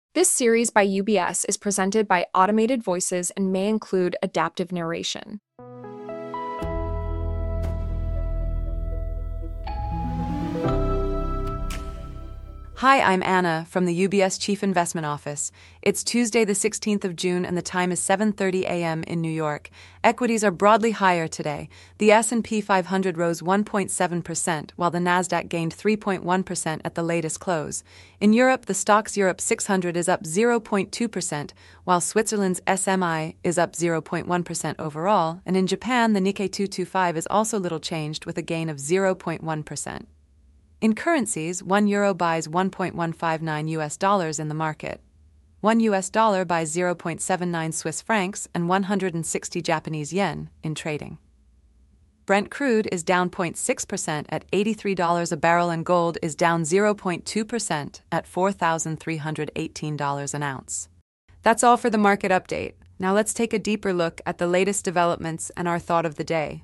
This series by UBS is presented by Automated Voices and may include adaptive narration. Hi, I'm Anna from the UBS Chief Investment Office. It's Tuesday, the 16th of June, and the time is 7:30 a.m. in New York. Equities are broadly higher today. The S&P 500 rose 1.7%, while the Nasdaq gained 3.1% at the latest close. In Europe, the Stoxx Europe 600 is up 0.2%, while Switzerland's SMI is up 0.1% overall, and in Japan, the Nikkei 225 is also little changed with a gain of 0.1%. In currencies, €1 buys 1.159 US dollars in the market. $1 buys 0.79 Swiss francs and 160 Japanese yen in trading. Brent crude is down 0.6% at $83 a barrel, and gold is down 0.2% at $4,318 an ounce. That's all for the market update. Now let's take a deeper look at the latest developments and our thought of the day.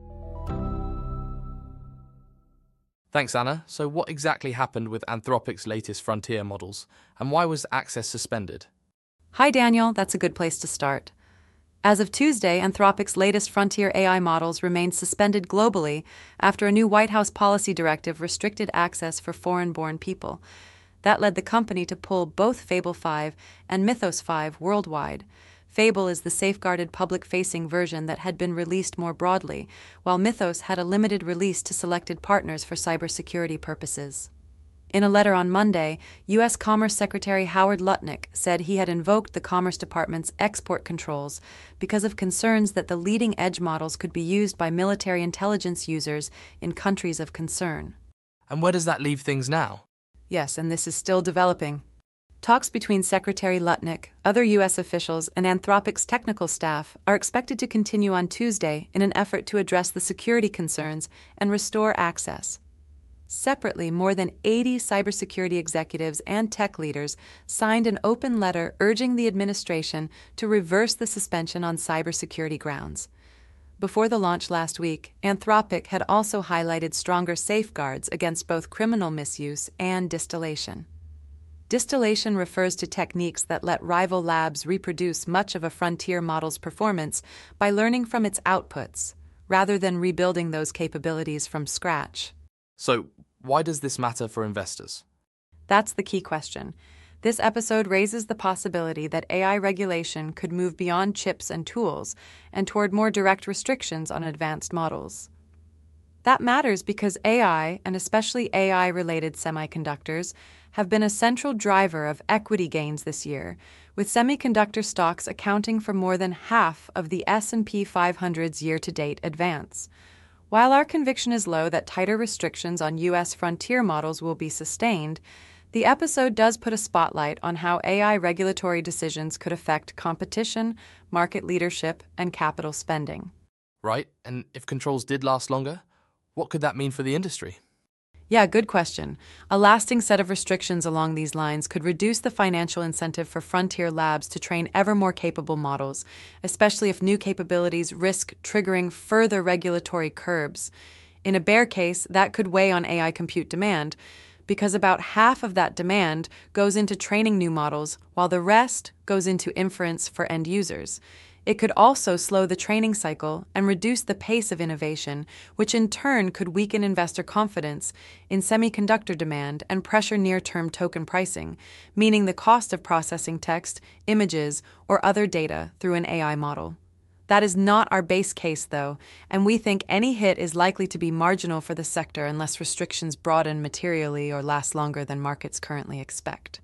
Thanks, Anna. So what exactly happened with Anthropic's latest frontier models, and why was access suspended? Hi, Daniel. That's a good place to start. As of Tuesday, Anthropic's latest frontier AI models remained suspended globally after a new White House policy directive restricted access for foreign-born people. That led the company to pull both Fable 5 and Mythos 5 worldwide. Fable is the safeguarded public-facing version that had been released more broadly, while Mythos had a limited release to selected partners for cybersecurity purposes. In a letter on Monday, U.S. Commerce Secretary Howard Lutnick said he had invoked the Commerce Department's export controls because of concerns that the leading-edge models could be used by military intelligence users in countries of concern. And where does that leave things now? Yes, and this is still developing. Talks between Secretary Lutnick, other U.S. officials, and Anthropic's technical staff are expected to continue on Tuesday in an effort to address the security concerns and restore access. Separately, more than 80 cybersecurity executives and tech leaders signed an open letter urging the administration to reverse the suspension on cybersecurity grounds. Before the launch last week, Anthropic had also highlighted stronger safeguards against both criminal misuse and distillation. Distillation refers to techniques that let rival labs reproduce much of a frontier model's performance by learning from its outputs, rather than rebuilding those capabilities from scratch. So, why does this matter for investors? That's the key question. This episode raises the possibility that AI regulation could move beyond chips and tools and toward more direct restrictions on advanced models. That matters because AI, and especially AI-related semiconductors, have been a central driver of equity gains this year, with semiconductor stocks accounting for more than half of the S&P 500's year-to-date advance. While our conviction is low that tighter restrictions on U.S. frontier models will be sustained, the episode does put a spotlight on how AI regulatory decisions could affect competition, market leadership, and capital spending. Right, and if controls did last longer, what could that mean for the industry? Yeah, good question. A lasting set of restrictions along these lines could reduce the financial incentive for frontier labs to train ever more capable models, especially if new capabilities risk triggering further regulatory curbs. In a bear case, that could weigh on AI compute demand, because about half of that demand goes into training new models, while the rest goes into inference for end users. It could also slow the training cycle and reduce the pace of innovation, which in turn could weaken investor confidence in semiconductor demand and pressure near-term token pricing, meaning the cost of processing text, images, or other data through an AI model. That is not our base case, though, and we think any hit is likely to be marginal for the sector unless restrictions broaden materially or last longer than markets currently expect.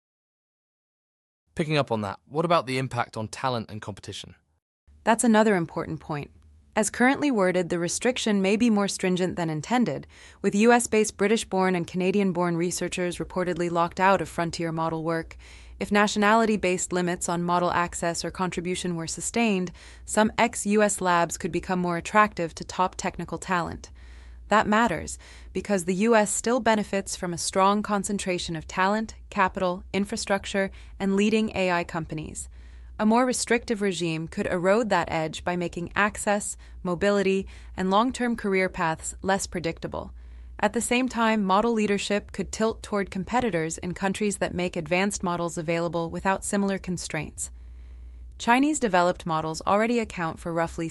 Picking up on that, what about the impact on talent and competition? That's another important point. As currently worded, the restriction may be more stringent than intended, with US-based British-born and Canadian-born researchers reportedly locked out of frontier model work. If nationality-based limits on model access or contribution were sustained, some ex-US labs could become more attractive to top technical talent. That matters because the U.S. still benefits from a strong concentration of talent, capital, infrastructure, and leading AI companies. A more restrictive regime could erode that edge by making access, mobility, and long-term career paths less predictable. At the same time, model leadership could tilt toward competitors in countries that make advanced models available without similar constraints. Chinese developed models already account for roughly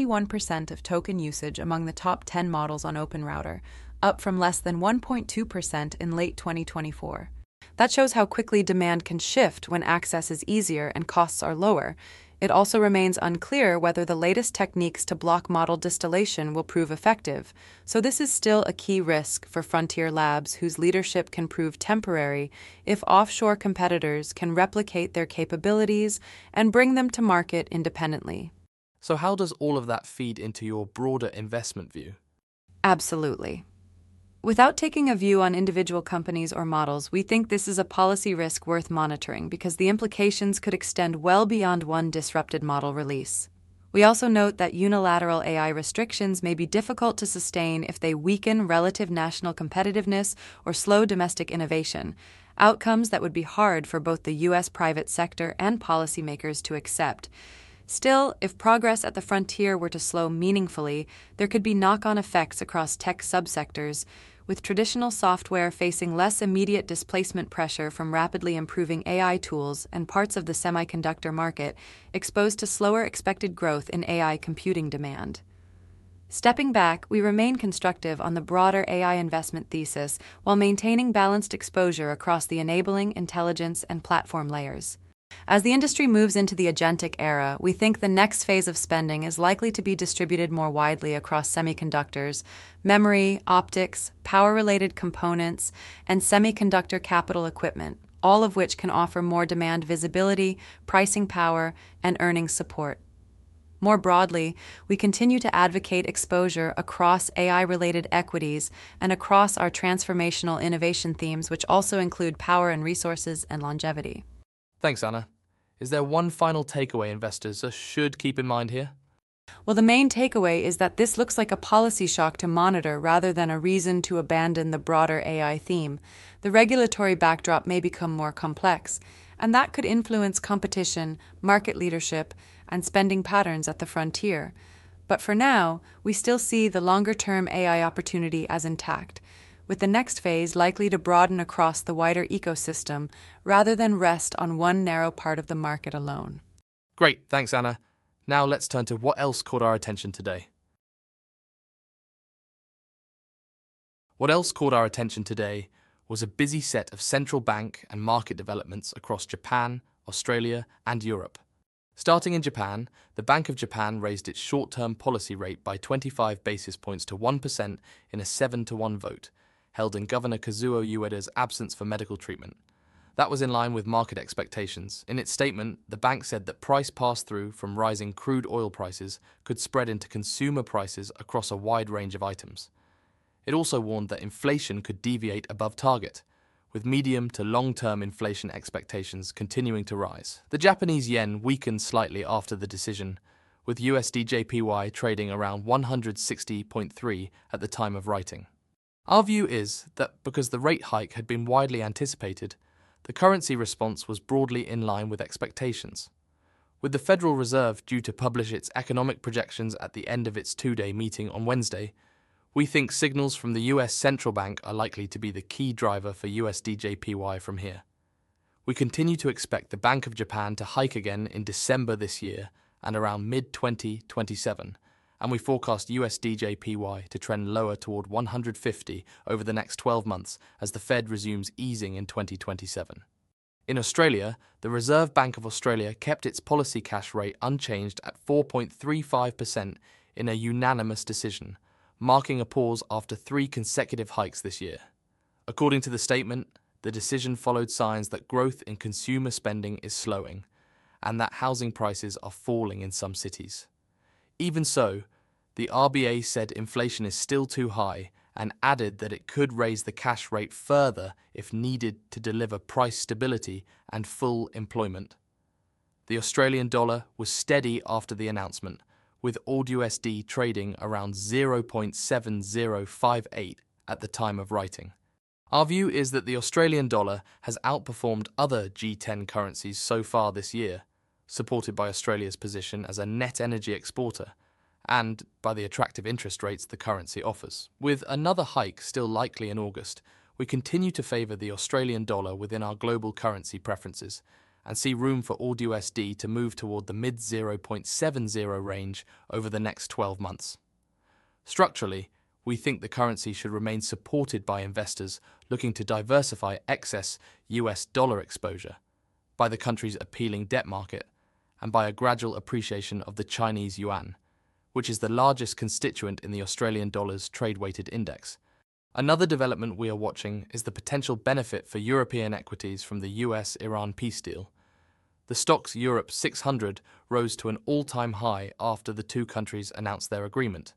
61% of token usage among the top 10 models on OpenRouter, up from less than 1.2% in late 2024. That shows how quickly demand can shift when access is easier and costs are lower. It also remains unclear whether the latest techniques to block model distillation will prove effective, so this is still a key risk for frontier labs whose leadership can prove temporary if offshore competitors can replicate their capabilities and bring them to market independently. So how does all of that feed into your broader investment view? Absolutely. Without taking a view on individual companies or models, we think this is a policy risk worth monitoring because the implications could extend well beyond one disrupted model release. We also note that unilateral AI restrictions may be difficult to sustain if they weaken relative national competitiveness or slow domestic innovation, outcomes that would be hard for both the U.S. private sector and policymakers to accept. Still, if progress at the frontier were to slow meaningfully, there could be knock-on effects across tech subsectors, with traditional software facing less immediate displacement pressure from rapidly improving AI tools and parts of the semiconductor market exposed to slower expected growth in AI computing demand. Stepping back, we remain constructive on the broader AI investment thesis while maintaining balanced exposure across the enabling, intelligence, and platform layers. As the industry moves into the agentic era, we think the next phase of spending is likely to be distributed more widely across semiconductors, memory, optics, power-related components, and semiconductor capital equipment, all of which can offer more demand visibility, pricing power, and earnings support. More broadly, we continue to advocate exposure across AI-related equities and across our transformational innovation themes, which also include power and resources and longevity. Thanks, Anna. Is there one final takeaway investors should keep in mind here? Well, the main takeaway is that this looks like a policy shock to monitor rather than a reason to abandon the broader AI theme. The regulatory backdrop may become more complex, and that could influence competition, market leadership, and spending patterns at the frontier. But for now, we still see the longer-term AI opportunity as intact, with the next phase likely to broaden across the wider ecosystem rather than rest on one narrow part of the market alone. Great, thanks, Anna. Now let's turn to what else caught our attention today. What else caught our attention today was a busy set of central bank and market developments across Japan, Australia, and Europe. Starting in Japan, the Bank of Japan raised its short-term policy rate by 25 basis points to 1% in a 7-1 vote, held in Governor Kazuo Ueda's absence for medical treatment. That was in line with market expectations. In its statement, the bank said that price pass-through from rising crude oil prices could spread into consumer prices across a wide range of items. It also warned that inflation could deviate above target, with medium to long-term inflation expectations continuing to rise. The Japanese yen weakened slightly after the decision, with USD/JPY trading around 160.3 at the time of writing. Our view is that because the rate hike had been widely anticipated, the currency response was broadly in line with expectations. With the Federal Reserve due to publish its economic projections at the end of its two-day meeting on Wednesday, we think signals from the US Central Bank are likely to be the key driver for USD/JPY from here. We continue to expect the Bank of Japan to hike again in December this year and around mid-2027, and we forecast USD/JPY to trend lower toward 150 over the next 12 months as the Fed resumes easing in 2027. In Australia, the Reserve Bank of Australia kept its policy cash rate unchanged at 4.35% in a unanimous decision, marking a pause after 3 consecutive hikes this year. According to the statement, the decision followed signs that growth in consumer spending is slowing and that housing prices are falling in some cities. Even so, the RBA said inflation is still too high and added that it could raise the cash rate further if needed to deliver price stability and full employment. The Australian dollar was steady after the announcement, with AUD/USD trading around 0.7058 at the time of writing. Our view is that the Australian dollar has outperformed other G10 currencies so far this year, supported by Australia's position as a net energy exporter and by the attractive interest rates the currency offers. With another hike still likely in August, we continue to favour the Australian dollar within our global currency preferences and see room for AUD/USD to move toward the mid-0.70 range over the next 12 months. Structurally, we think the currency should remain supported by investors looking to diversify excess US dollar exposure, by the country's appealing debt market, and by a gradual appreciation of the Chinese yuan, which is the largest constituent in the Australian dollar's trade-weighted index. Another development we are watching is the potential benefit for European equities from the US-Iran peace deal. The Stoxx Europe 600 rose to an all-time high after the two countries announced their agreement.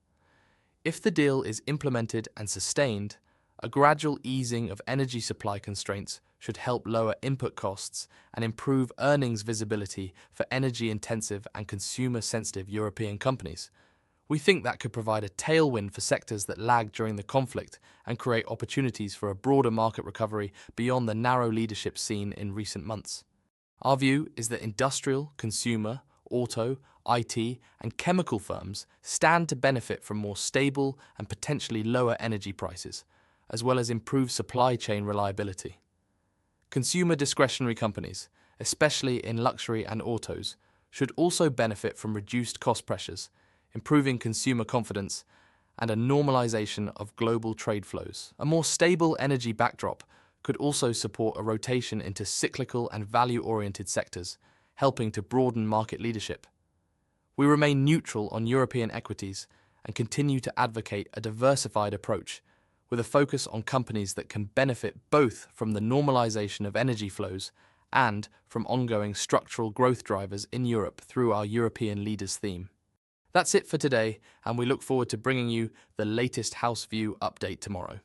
If the deal is implemented and sustained, a gradual easing of energy supply constraints should help lower input costs and improve earnings visibility for energy-intensive and consumer-sensitive European companies. We think that could provide a tailwind for sectors that lagged during the conflict and create opportunities for a broader market recovery beyond the narrow leadership seen in recent months. Our view is that industrial, consumer, auto, IT, and chemical firms stand to benefit from more stable and potentially lower energy prices, as well as improved supply chain reliability. Consumer discretionary companies, especially in luxury and autos, should also benefit from reduced cost pressures, improving consumer confidence, and a normalization of global trade flows. A more stable energy backdrop could also support a rotation into cyclical and value-oriented sectors, helping to broaden market leadership. We remain neutral on European equities and continue to advocate a diversified approach, with a focus on companies that can benefit both from the normalization of energy flows and from ongoing structural growth drivers in Europe through our European Leaders theme. That's it for today, and we look forward to bringing you the latest House View update tomorrow.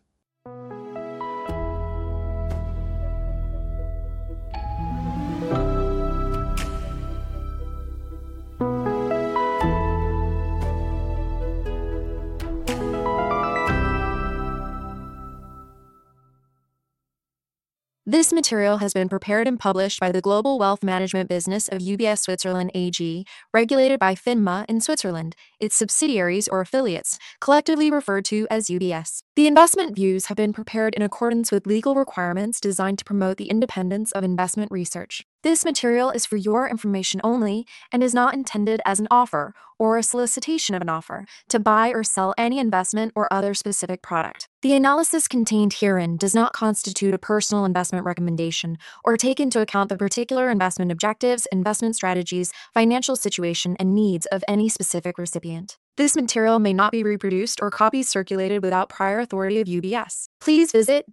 This material has been prepared and published by the Global Wealth Management Business of UBS Switzerland AG, regulated by FINMA in Switzerland, its subsidiaries or affiliates, collectively referred to as UBS. The investment views have been prepared in accordance with legal requirements designed to promote the independence of investment research. This material is for your information only and is not intended as an offer or a solicitation of an offer to buy or sell any investment or other specific product. The analysis contained herein does not constitute a personal investment recommendation or take into account the particular investment objectives, investment strategies, financial situation, and needs of any specific recipient. This material may not be reproduced or copies circulated without prior authority of UBS. Please visit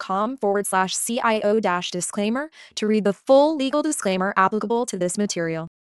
www.ubs.com/CIO-disclaimer to read the full legal disclaimer applicable to this material.